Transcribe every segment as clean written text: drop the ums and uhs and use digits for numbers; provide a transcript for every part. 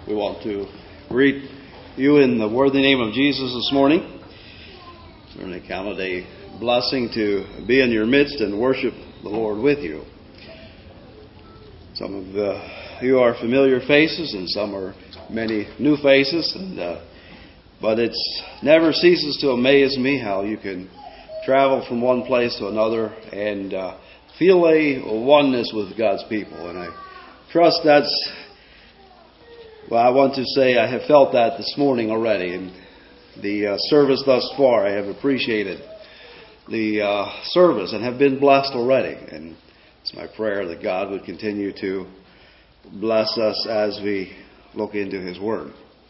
We want to greet you in the worthy name of Jesus this morning. Certainly count it a blessing to be in your midst and worship the Lord with you. Some of you are familiar faces, and some are many new faces. But it never ceases to amaze me how you can travel from one place to another and feel a oneness with God's people. And I trust that's, well, I want to say I have felt that this morning already. In the service thus far, I have appreciated the service and have been blessed already. And it's my prayer that God would continue to bless us as we look into His Word.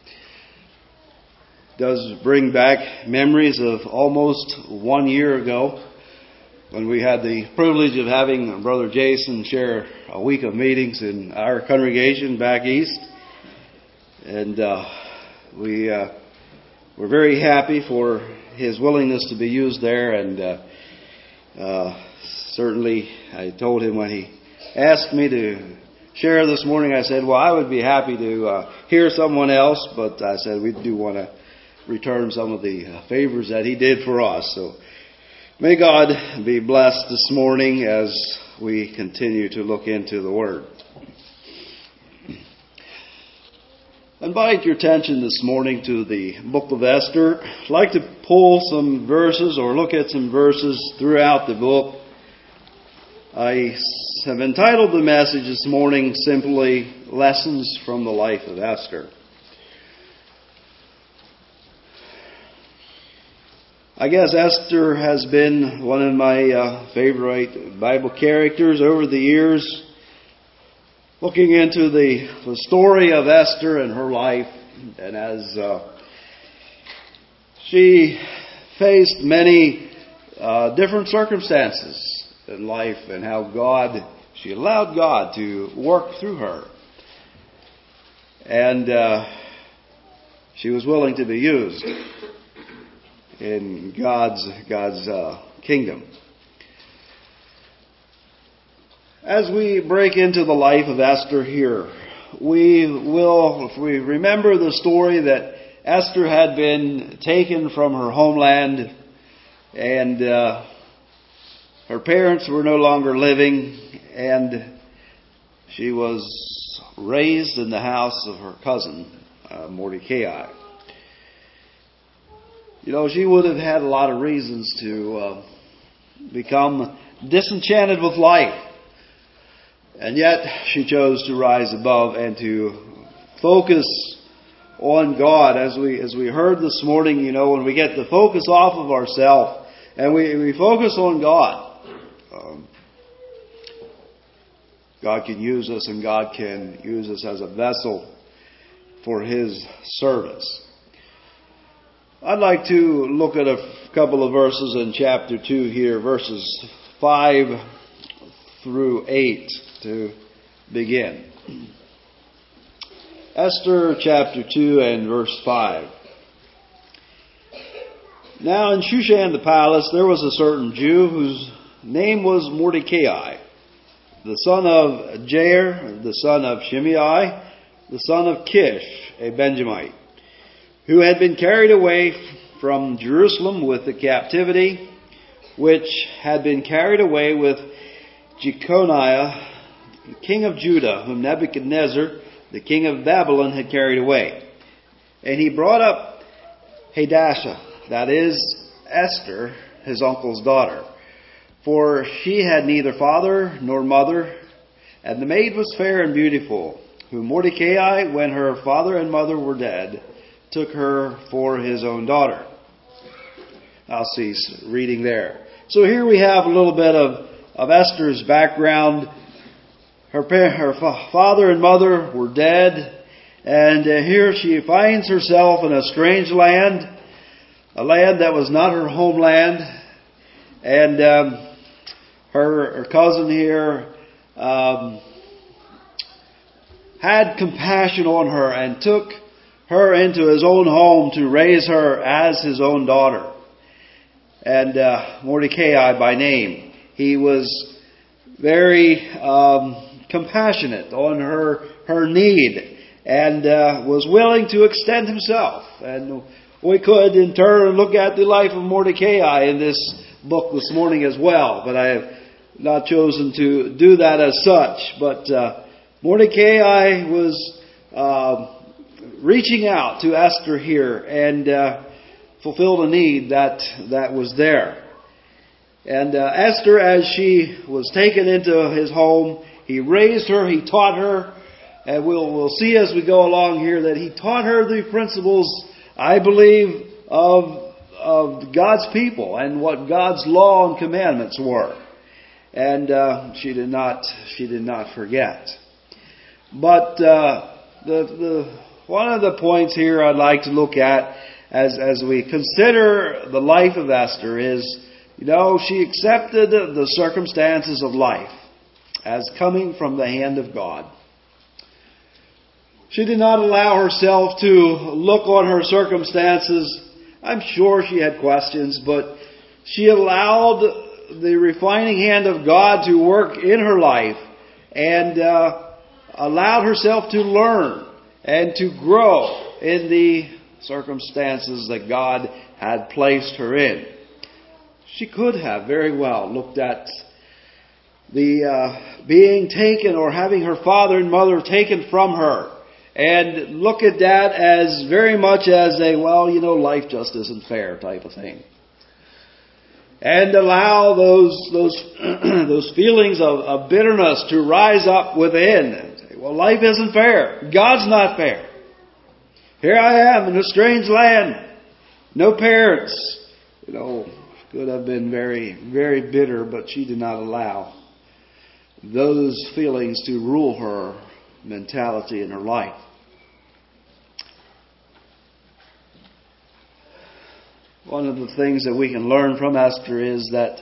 It does bring back memories of almost 1 year ago when we had the privilege of having Brother Jason share a week of meetings in our congregation back east. And we were very happy for his willingness to be used there. And certainly I told him when he asked me to share this morning, I said, well, I would be happy to hear someone else. But I said we do want to return some of the favors that he did for us. So may God be blessed this morning as we continue to look into the Word. I invite your attention this morning to the book of Esther. I'd like to pull some verses or look at some verses throughout the book. I have entitled the message this morning simply Lessons from the Life of Esther. I guess Esther has been one of my favorite Bible characters over the years. Looking into the story of Esther and her life, and as she faced many different circumstances in life, and how she allowed God to work through her. And she was willing to be used in God's kingdom. As we break into the life of Esther here, we will, if we remember the story, that Esther had been taken from her homeland and her parents were no longer living, and she was raised in the house of her cousin, Mordecai. You know, she would have had a lot of reasons to become disenchanted with life. And yet she chose to rise above and to focus on God. As we heard this morning, you know, when we get the focus off of ourselves and we focus on God, God can use us, and God can use us as a vessel for His service. I'd like to look at a couple of verses in chapter 2 here, verses 5 through 8 to begin. Esther chapter 2 and verse 5. Now in Shushan the palace there was a certain Jew whose name was Mordecai, the son of Jair, the son of Shimei, the son of Kish, a Benjamite, who had been carried away from Jerusalem with the captivity, which had been carried away with Jeconiah, king of Judah, whom Nebuchadnezzar, the king of Babylon, had carried away. And he brought up Hadassah, that is, Esther, his uncle's daughter. For she had neither father nor mother, and the maid was fair and beautiful, whom Mordecai, when her father and mother were dead, took her for his own daughter. I'll cease reading there. So here we have a little bit of Esther's background. Her father and mother were dead, and here she finds herself in a strange land, a land that was not her homeland, and her cousin here had compassion on her and took her into his own home to raise her as his own daughter. And Mordecai by name, he was very compassionate on her need and was willing to extend himself. And we could, in turn, look at the life of Mordecai in this book this morning as well, but I have not chosen to do that as such. But Mordecai was reaching out to Esther here and fulfilled a need that was there. And Esther, as she was taken into his home, he raised her, he taught her, and we'll see as we go along here that he taught her the principles, I believe, of God's people and what God's law and commandments were. And she did not forget. But one of the points here I'd like to look at as we consider the life of Esther is, she accepted the circumstances of life as coming from the hand of God. She did not allow herself to look on her circumstances. I'm sure she had questions, but she allowed the refining hand of God to work in her life and allowed herself to learn and to grow in the circumstances that God had placed her in. She could have very well looked at the being taken or having her father and mother taken from her and look at that as very much as a, life just isn't fair type of thing. And allow those feelings of bitterness to rise up within and say, life isn't fair. God's not fair. Here I am in a strange land. No parents. Could have been very, very bitter, but she did not allow those feelings to rule her mentality in her life. One of the things that we can learn from Esther is that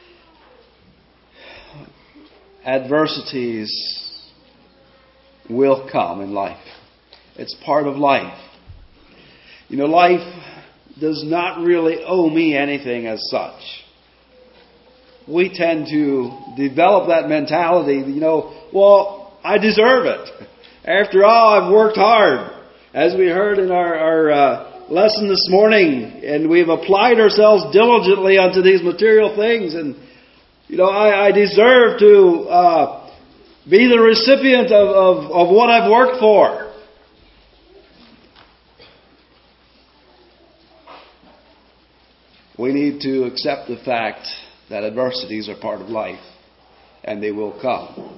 adversities will come in life. It's part of life. Life does not really owe me anything as such. We tend to develop that mentality, I deserve it. After all, I've worked hard. As we heard in our lesson this morning, and we've applied ourselves diligently unto these material things, and I deserve to be the recipient of what I've worked for. We need to accept the fact that adversities are part of life, and they will come.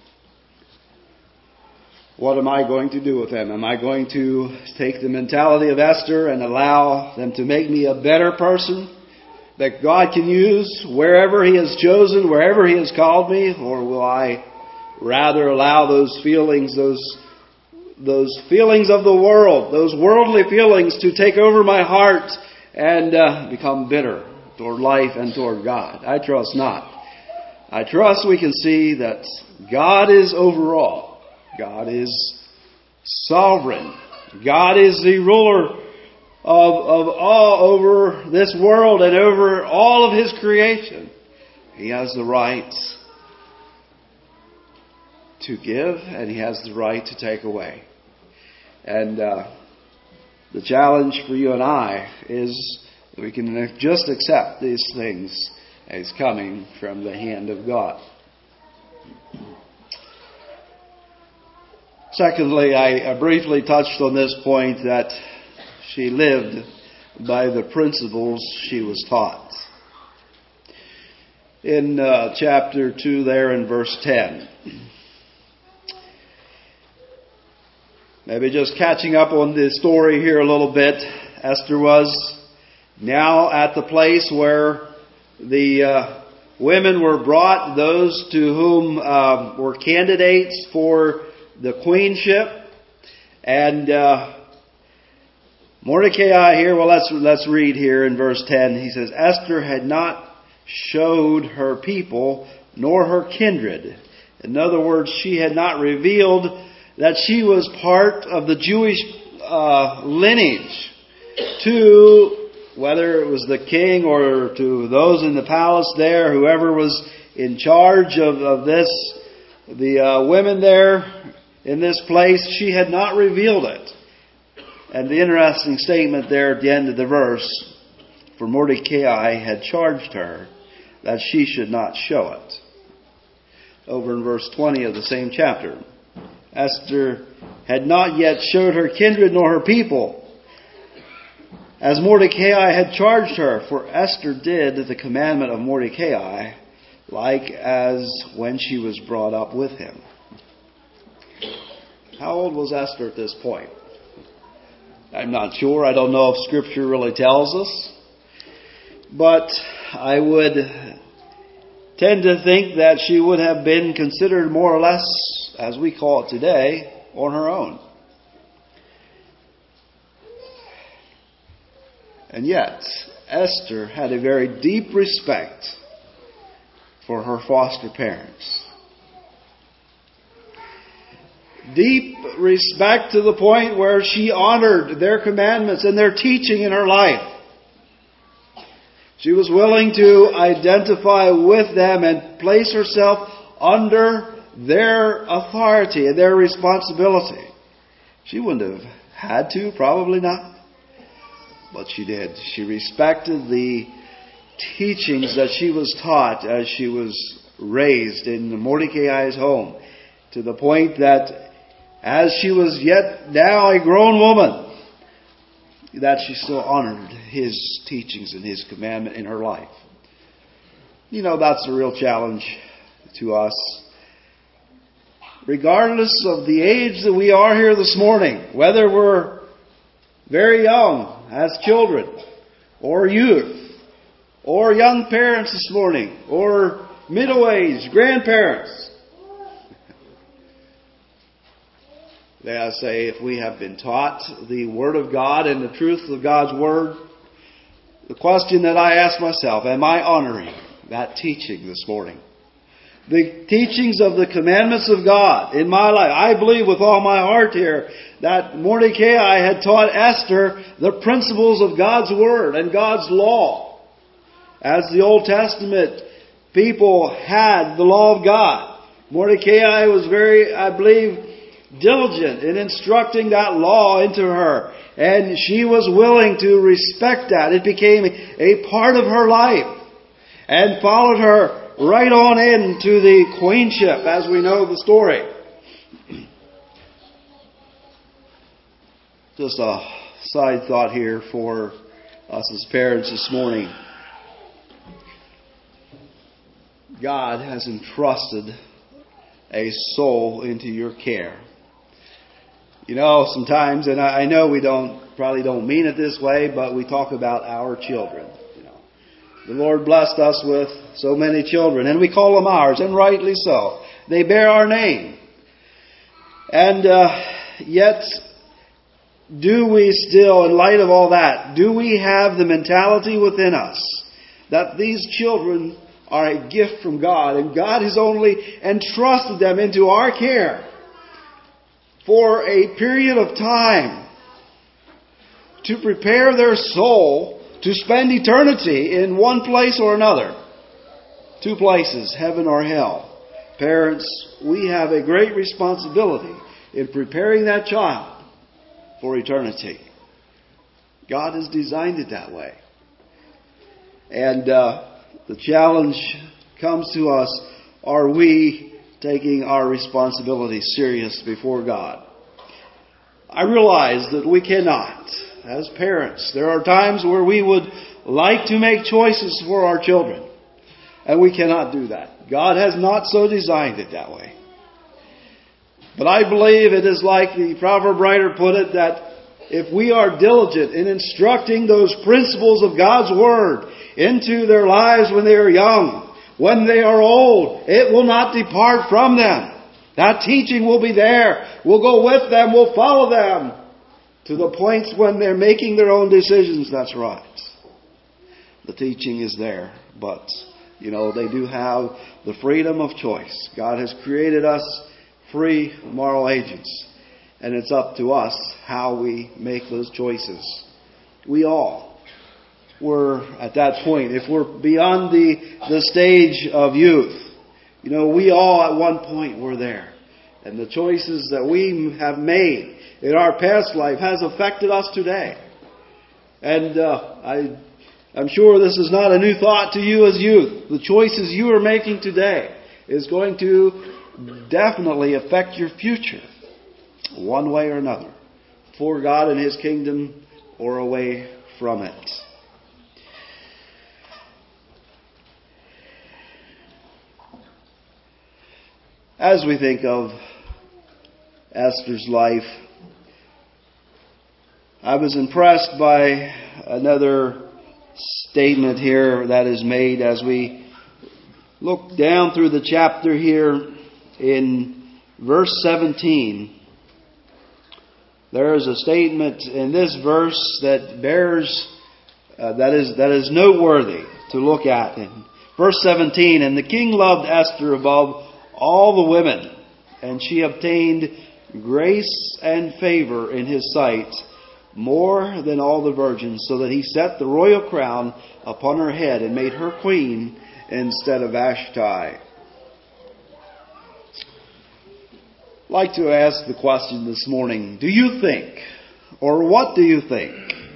What am I going to do with them? Am I going to take the mentality of Esther and allow them to make me a better person that God can use wherever He has chosen, wherever He has called me? Or will I rather allow those feelings, those feelings of the world, those worldly feelings to take over my heart and become bitter toward life and toward God? I trust not. I trust we can see that God is over all. God is sovereign. God is the ruler of all over this world and over all of His creation. He has the right to give and He has the right to take away. And the challenge for you and I is that we can just accept these things as coming from the hand of God. Secondly, I briefly touched on this point that she lived by the principles she was taught. In chapter 2 there in verse 10. Maybe just catching up on the story here a little bit. Esther was now at the place where the women were brought, those to whom were candidates for the queenship. And Mordecai here, let's read here in verse 10. He says, Esther had not showed her people nor her kindred. In other words, she had not revealed that she was part of the Jewish lineage to, whether it was the king or to those in the palace there, whoever was in charge of this, the women there. in this place, she had not revealed it. And the interesting statement there at the end of the verse, for Mordecai had charged her that she should not show it. Over in verse 20 of the same chapter, Esther had not yet showed her kindred nor her people, as Mordecai had charged her, for Esther did the commandment of Mordecai, like as when she was brought up with him. How old was Esther at this point? I'm not sure. I don't know if Scripture really tells us. But I would tend to think that she would have been considered more or less, as we call it today, on her own. And yet, Esther had a very deep respect for her foster parents. Deep respect to the point where she honored their commandments and their teaching in her life. She was willing to identify with them and place herself under their authority and their responsibility. She wouldn't have had to, probably not. But she did. She respected the teachings that she was taught as she was raised in Mordecai's home, to the point that as she was yet now a grown woman, that she still honored his teachings and his commandment in her life. You know, that's the real challenge to us. Regardless of the age that we are here this morning, whether we're very young as children, or youth, or young parents this morning, or middle-aged grandparents, I say, if we have been taught the Word of God and the truth of God's Word, the question that I ask myself, am I honoring that teaching this morning? The teachings of the commandments of God in my life. I believe with all my heart here that Mordecai had taught Esther the principles of God's Word and God's law. As the Old Testament people had the law of God, Mordecai was very, I believe, diligent in instructing that law into her. And she was willing to respect that. It became a part of her life and followed her right on into the queenship, as we know the story. Just a side thought here for us as parents this morning. God has entrusted a soul into your care. You know, sometimes, and I know we probably don't mean it this way, but we talk about our children. You know, the Lord blessed us with so many children, and we call them ours, and rightly so. They bear our name. And yet, do we still, in light of all that, do we have the mentality within us that these children are a gift from God, and God has only entrusted them into our care for a period of time to prepare their soul to spend eternity in one place or another? Two places, heaven or hell. Parents, we have a great responsibility in preparing that child for eternity. God has designed it that way. And the challenge comes to us, are we taking our responsibility serious before God? I realize that we cannot. As parents, there are times where we would like to make choices for our children, and we cannot do that. God has not so designed it that way. But I believe it is like the proverb writer put it, that if we are diligent in instructing those principles of God's Word into their lives when they are young, when they are old, it will not depart from them. That teaching will be there. We'll go with them. We'll follow them to the points when they're making their own decisions. That's right. The teaching is there. But, you know, they do have the freedom of choice. God has created us free moral agents. And it's up to us how we make those choices. We all were at that point. If we're beyond the stage of youth, you know, we all at one point were there. and the choices that we have made in our past life has affected us today. And I'm sure this is not a new thought to you as youth. The choices you are making today is going to definitely affect your future, one way or another, for God and His kingdom or away from it. As we think of Esther's life, I was impressed by another statement here that is made as we look down through the chapter here in verse 17. There is a statement in this verse that bears that is noteworthy to look at. In verse 17, and the king loved Esther above all the women, and she obtained grace and favor in his sight more than all the virgins, so that he set the royal crown upon her head and made her queen instead of Vashti. I'd like to ask the question this morning, do you think, or what do you think,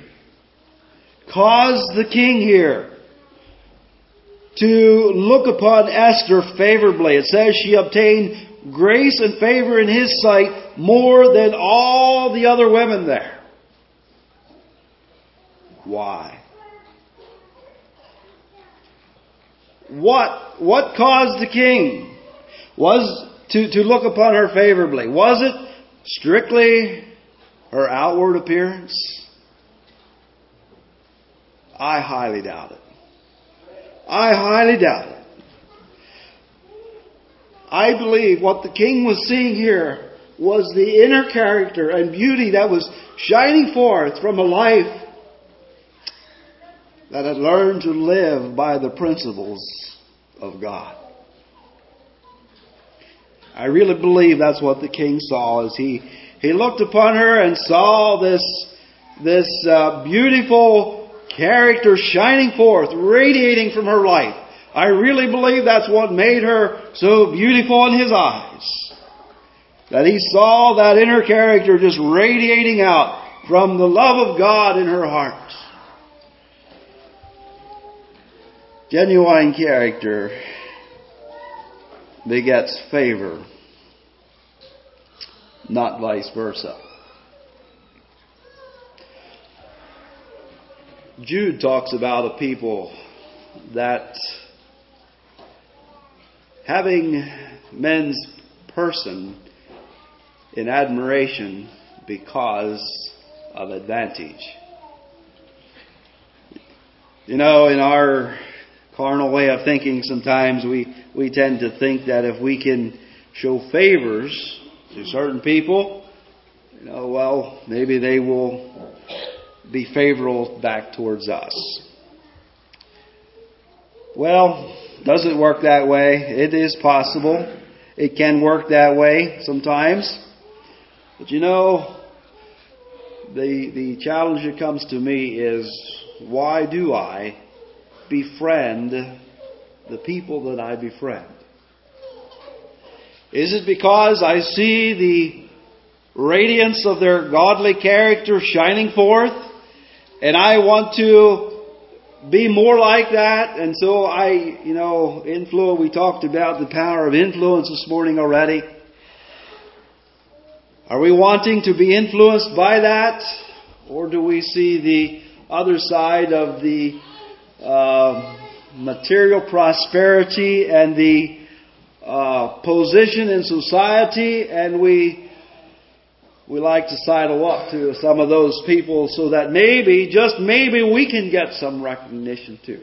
caused the king here to look upon Esther favorably? It says she obtained grace and favor in his sight more than all the other women there. Why? What caused the king to look upon her favorably? Was it strictly her outward appearance? I highly doubt it. I highly doubt it. I believe what the king was seeing here was the inner character and beauty that was shining forth from a life that had learned to live by the principles of God. I really believe that's what the king saw as he looked upon her and saw this beautiful character shining forth, radiating from her life. I really believe that's what made her so beautiful in his eyes. That he saw that inner character just radiating out from the love of God in her heart. Genuine character begets favor, not vice versa. Jude talks about a people that having men's person in admiration because of advantage. You know, in our carnal way of thinking, sometimes we tend to think that if we can show favors to certain people, well, maybe they will be favorable back towards us. Well, does it work that way? It is possible. It can work that way sometimes. But the challenge that comes to me is, why do I befriend the people that I befriend? Is it because I see the radiance of their godly character shining forth, and I want to be more like that, and so influence? We talked about the power of influence this morning already. Are we wanting to be influenced by that, or do we see the other side of the material prosperity and the position in society, and we like to sidle up to some of those people so that maybe, just maybe, we can get some recognition too?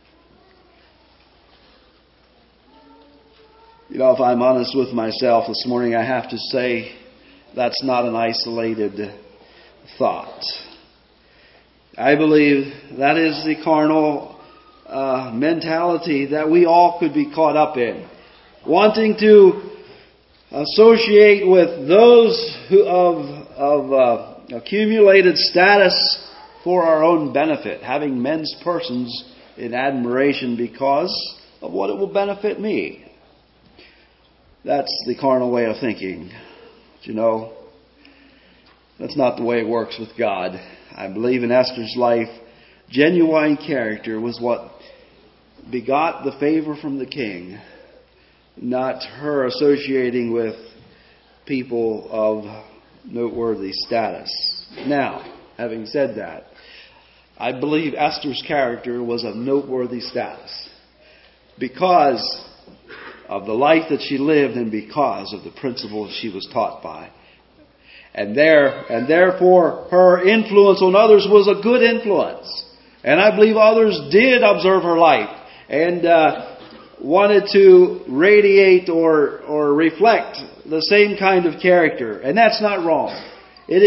If I'm honest with myself this morning, I have to say that's not an isolated thought. I believe that is the carnal mentality that we all could be caught up in. Wanting to associate with those who of accumulated status for our own benefit. Having men's persons in admiration because of what it will benefit me. that's the carnal way of thinking. But that's not the way it works with God. I believe in Esther's life, genuine character was what begot the favor from the king, not her associating with people of noteworthy status. Now, having said that, I believe Esther's character was of noteworthy status because of the life that she lived and because of the principles she was taught by. And therefore her influence on others was a good influence. And I believe others did observe her life and wanted to radiate or reflect the same kind of character. And that's not wrong. It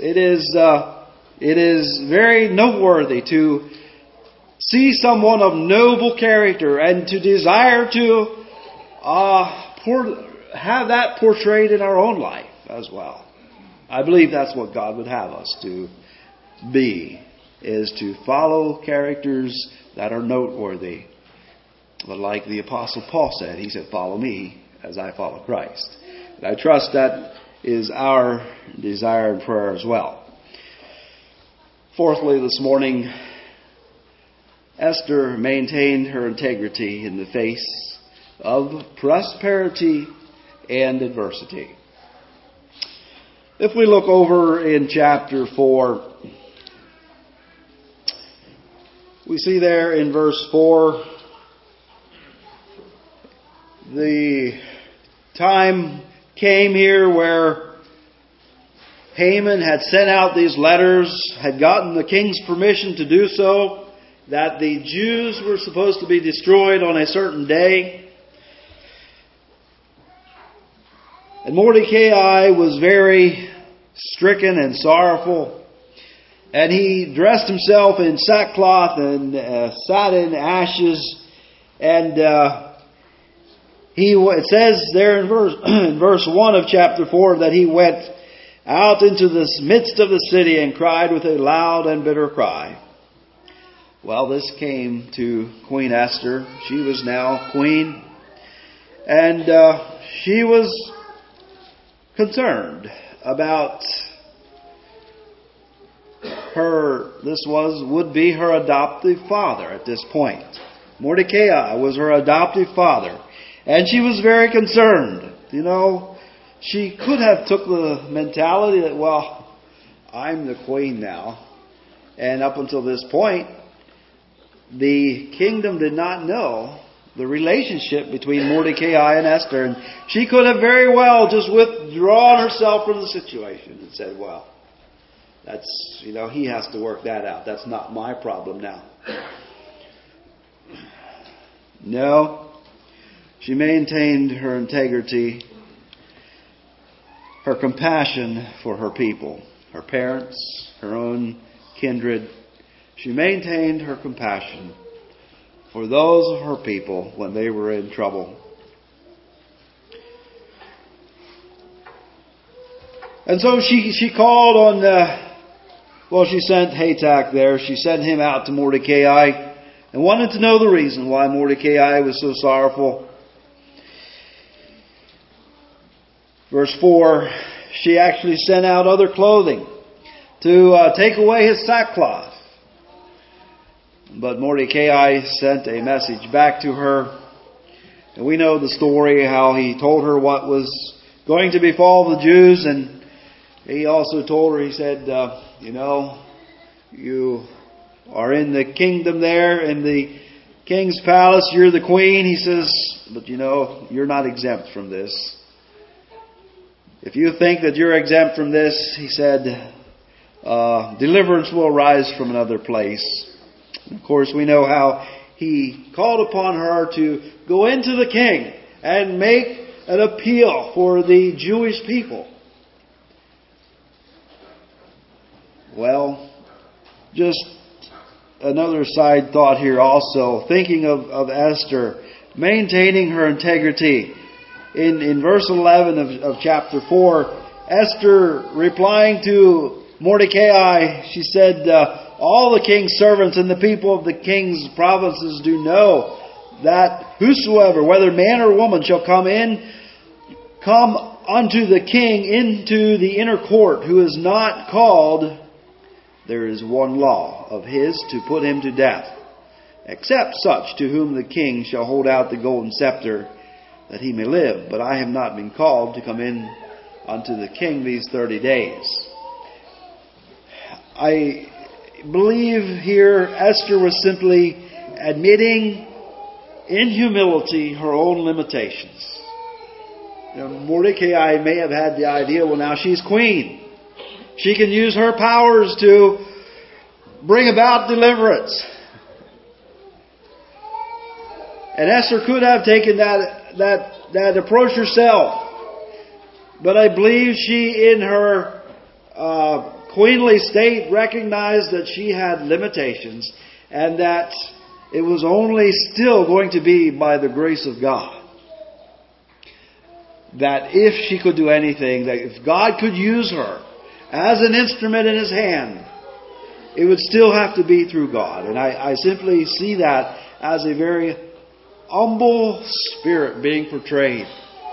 is very noteworthy to see someone of noble character and to desire to have that portrayed in our own life as well. I believe that's what God would have us to be, is to follow characters that are noteworthy. But like the Apostle Paul said, he said, "Follow me as I follow Christ." And I trust that is our desire and prayer as well. Fourthly, this morning, Esther maintained her integrity in the face of prosperity and adversity. If we look over in chapter 4, we see there in verse 4, the time came here where Haman had sent out these letters, had gotten the king's permission to do so, that the Jews were supposed to be destroyed on a certain day. And Mordecai was very stricken and sorrowful. And he dressed himself in sackcloth and sat in ashes. And it says there in verse 1 of chapter 4 that he went out into the midst of the city and cried with a loud and bitter cry. Well, this came to Queen Esther. She was now queen. And she was concerned about would be her adoptive father at this point. Mordecai was her adoptive father. And she was very concerned. She could have took the mentality that, well, I'm the queen now. And up until this point, the kingdom did not know the relationship between Mordecai and Esther. And she could have very well just withdrawn herself from the situation and said, well, that's, he has to work that out. That's not my problem now. No. She maintained her integrity, her compassion for her people, her parents, her own kindred. She maintained her compassion for those of her people when they were in trouble. And so she called on, she sent Hatak there. She sent him out to Mordecai and wanted to know the reason why Mordecai was so sorrowful. Verse 4, she actually sent out other clothing to take away his sackcloth. But Mordecai sent a message back to her. And we know the story, how he told her what was going to befall the Jews. And he also told her, he said, you are in the kingdom there, in the king's palace. You're the queen. He says, but you're not exempt from this. If you think that you're exempt from this, he said, deliverance will arise from another place. Of course, we know how he called upon her to go into the king and make an appeal for the Jewish people. Well, just another side thought here also, thinking of Esther, maintaining her integrity. In verse 11 of chapter 4, Esther replying to Mordecai, she said, all the king's servants and the people of the king's provinces do know that whosoever, whether man or woman, shall come in come unto the king into the inner court, who is not called, there is one law of his to put him to death, except such to whom the king shall hold out the golden scepter, that he may live. But I have not been called to come in unto the king these 30 days. I believe here Esther was simply admitting in humility her own limitations. Mordecai may have had the idea, well, now she's queen. She can use her powers to bring about deliverance. And Esther could have taken that approach herself. But I believe she, in her queenly state, recognized that she had limitations and that it was only still going to be by the grace of God. That if she could do anything, that if God could use her as an instrument in His hand, it would still have to be through God. And I simply see that as a very humble spirit being portrayed.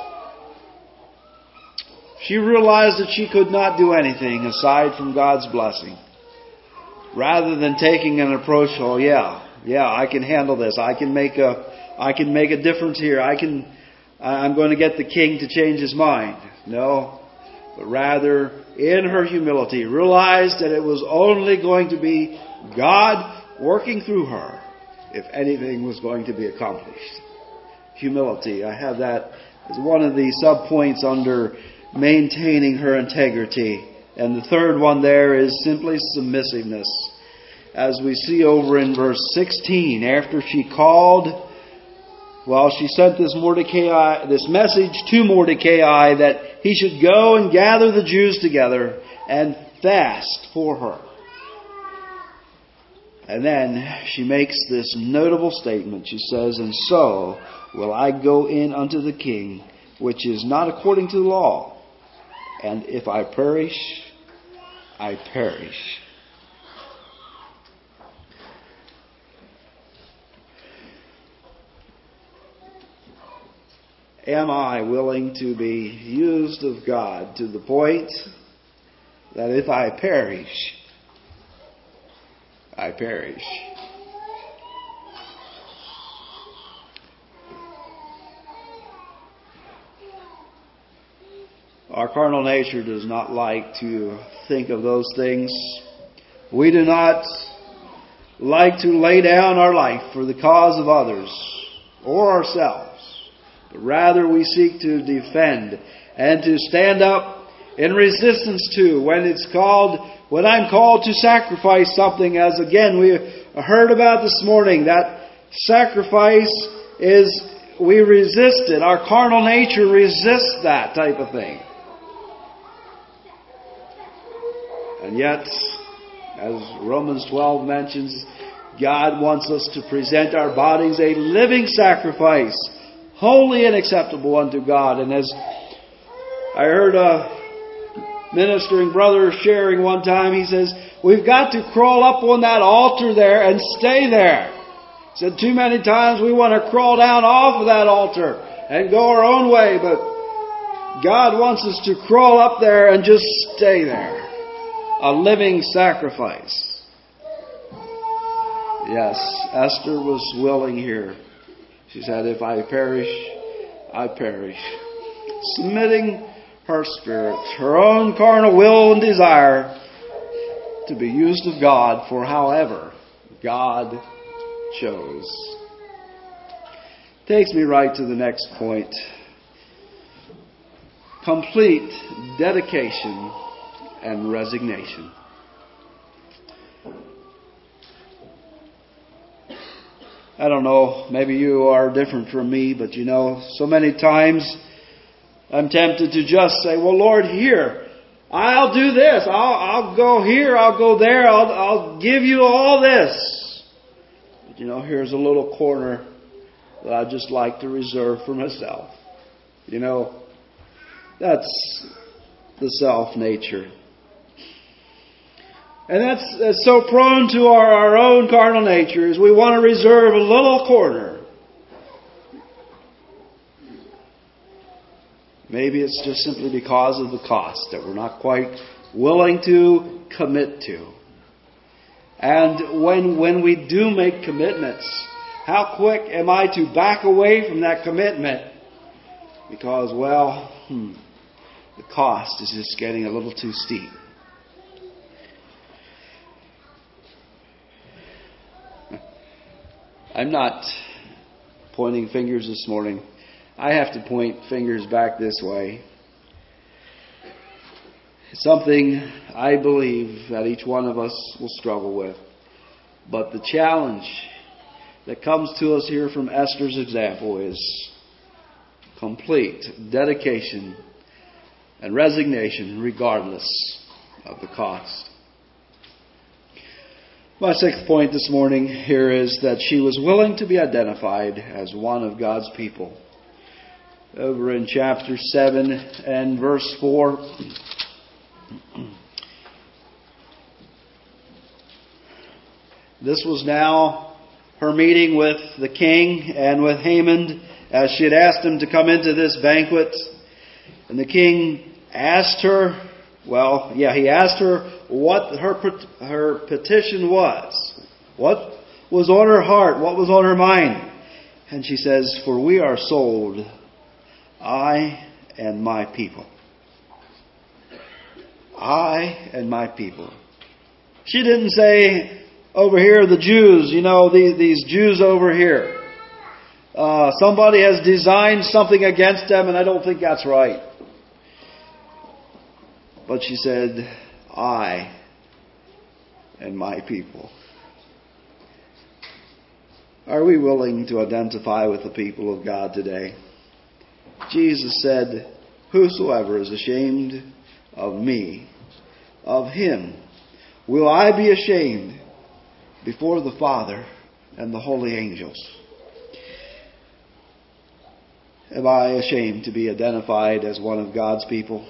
She realized that she could not do anything aside from God's blessing. Rather than taking an approach, oh yeah, I can handle this. I can make a difference here. I'm going to get the king to change his mind. No, but rather in her humility realized that it was only going to be God working through her if anything was going to be accomplished. Humility. I have that as one of the sub-points under maintaining her integrity. And the third one there is simply submissiveness. As we see over in verse 16, after she called, she sent this message to Mordecai that he should go and gather the Jews together and fast for her. And then she makes this notable statement. She says, "And so will I go in unto the king, which is not according to the law. And if I perish, I perish." Am I willing to be used of God to the point that if I perish, I perish? Our carnal nature does not like to think of those things. We do not like to lay down our life for the cause of others or ourselves. But rather we seek to defend and to stand up in resistance to when I'm called to sacrifice something, as again we heard about this morning. That sacrifice is, we resist it. Our carnal nature resists that type of thing. And yet, as Romans 12 mentions, God wants us to present our bodies a living sacrifice, holy and acceptable unto God. And as I heard a ministering brother sharing one time, he says, we've got to crawl up on that altar there and stay there. He said, too many times we want to crawl down off of that altar and go our own way, but God wants us to crawl up there and just stay there. A living sacrifice. Yes, Esther was willing here. She said, if I perish, I perish. Submitting her spirit, her own carnal will and desire to be used of God for however God chose. Takes me right to the next point. Complete dedication and resignation. I don't know, maybe you are different from me, but so many times I'm tempted to just say, well, Lord, here, I'll do this. I'll go here, I'll go there, I'll give you all this. But here's a little corner that I'd just like to reserve for myself. That's the self nature. And that's so prone to our own carnal natures. We want to reserve a little corner. Maybe it's just simply because of the cost that we're not quite willing to commit to. And when we do make commitments, how quick am I to back away from that commitment? Because, well, the cost is just getting a little too steep. I'm not pointing fingers this morning. I have to point fingers back this way. It's something I believe that each one of us will struggle with. But the challenge that comes to us here from Esther's example is complete dedication and resignation regardless of the cost. My sixth point this morning here is that she was willing to be identified as one of God's people. Over in chapter 7 and verse 4. This was now her meeting with the king and with Haman, as she had asked him to come into this banquet. And the king asked her, he asked her what her petition was. What was on her heart? What was on her mind? And she says, "For we are sold, I and my people." I and my people. She didn't say, over here, the Jews, these Jews over here. Somebody has designed something against them, and I don't think that's right. But she said, I and my people. Are we willing to identify with the people of God today? Jesus said, "Whosoever is ashamed of me, of him will I be ashamed before the Father and the holy angels." Am I ashamed to be identified as one of God's people?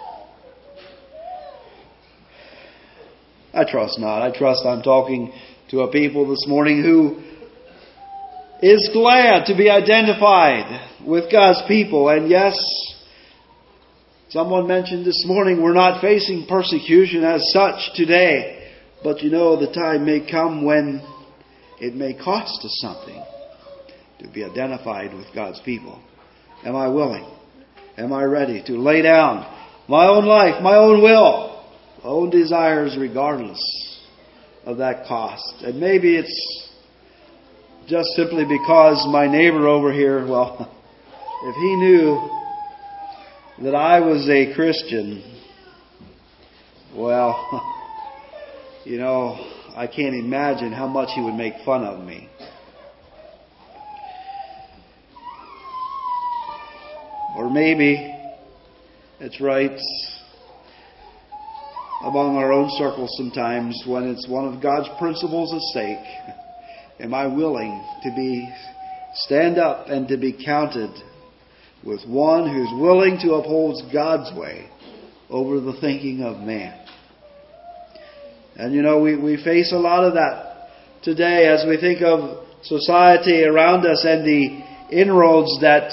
I trust not. I trust I'm talking to a people this morning who is glad to be identified with God's people. And yes, someone mentioned this morning we're not facing persecution as such today. But the time may come when it may cost us something to be identified with God's people. Am I willing? Am I ready to lay down my own life, my own will, my own desires regardless of that cost? And maybe it's just simply because my neighbor over here, if he knew that I was a Christian, I can't imagine how much he would make fun of me. Or maybe it's right among our own circles sometimes when it's one of God's principles at stake. Am I willing to stand up and to be counted with one who's willing to uphold God's way over the thinking of man? And we face a lot of that today as we think of society around us and the inroads that,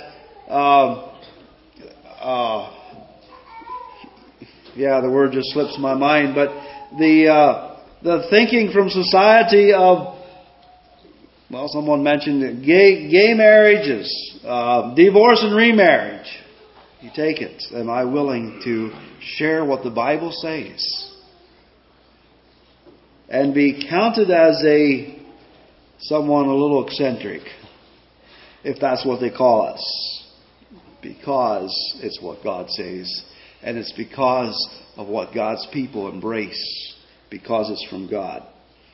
the word just slips my mind, but the thinking from society of, someone mentioned gay marriages, divorce and remarriage. You take it. Am I willing to share what the Bible says? And be counted as someone a little eccentric, if that's what they call us. Because it's what God says. And it's because of what God's people embrace. Because it's from God.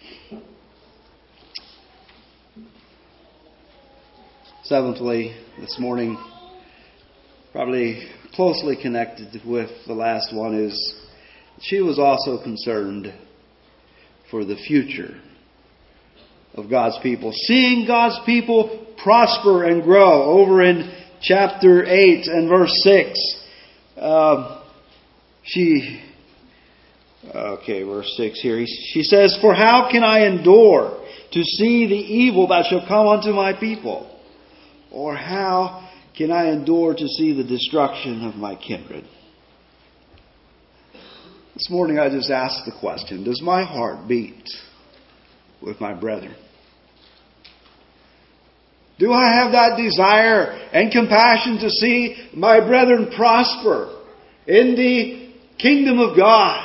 Seventhly, this morning, probably closely connected with the last one, is she was also concerned for the future of God's people. Seeing God's people prosper and grow. Over in chapter 8 and verse 6. Verse 6 here. She says, "For how can I endure to see the evil that shall come unto my people? Or how can I endure to see the destruction of my kindred? This morning I just asked the question, does my heart beat with my brethren? Do I have that desire and compassion to see my brethren prosper in the kingdom of God?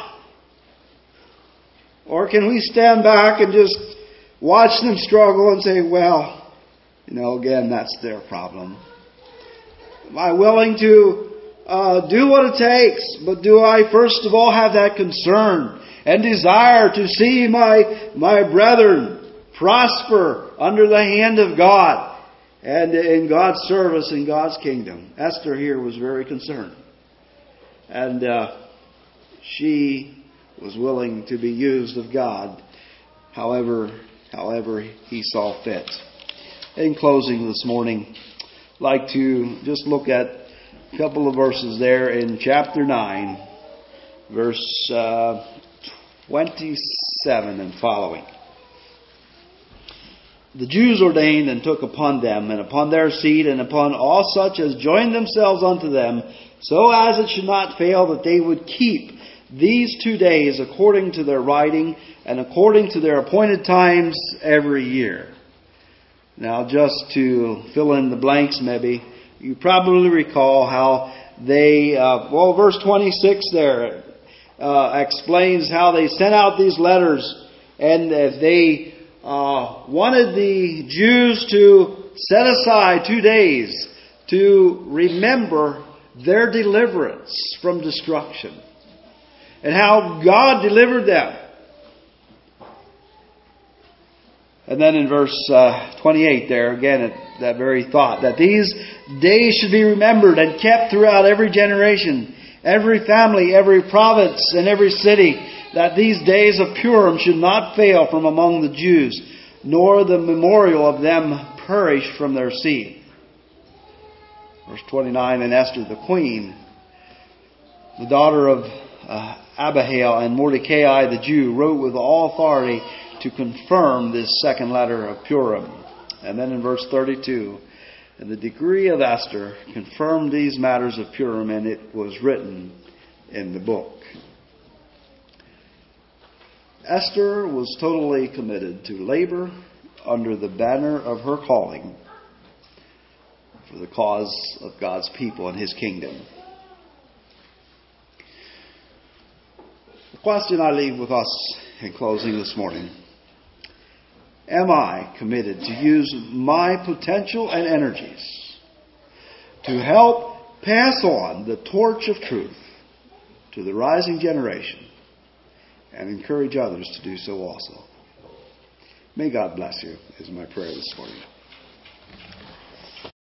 Or can we stand back and just watch them struggle and say, well, again, that's their problem. Am I willing to do what it takes? But do I first of all have that concern and desire to see my brethren prosper under the hand of God and in God's service in God's kingdom? Esther here was very concerned. And she was willing to be used of God however He saw fit. In closing this morning, I'd like to just look at a couple of verses there in chapter 9, verse 27 and following. The Jews ordained and took upon them, and upon their seed, and upon all such as joined themselves unto them, so as it should not fail that they would keep these 2 days according to their writing, and according to their appointed times every year. Now, just to fill in the blanks maybe, you probably recall how they, verse 26 there explains how they sent out these letters, and they wanted the Jews to set aside 2 days to remember their deliverance from destruction and how God delivered them. And then in verse 28 there, again, that very thought, that these days should be remembered and kept throughout every generation, every family, every province, and every city, that these days of Purim should not fail from among the Jews, nor the memorial of them perish from their seed. Verse 29, and Esther the queen, the daughter of Abihail, and Mordecai the Jew, wrote with all authority to confirm this second letter of Purim. And then in verse 32, and the decree of Esther confirmed these matters of Purim, and it was written in the book. Esther was totally committed to labor under the banner of her calling for the cause of God's people and His kingdom. The question I leave with us in closing this morning: am I committed to use my potential and energies to help pass on the torch of truth to the rising generation and encourage others to do so also? May God bless you, is my prayer this morning.